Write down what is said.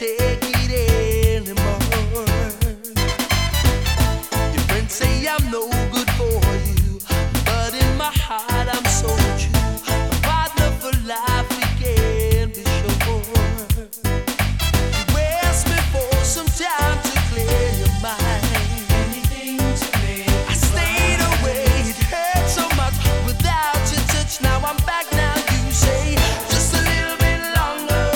take it anymore. Your friends say I'm no good for you, but in my heart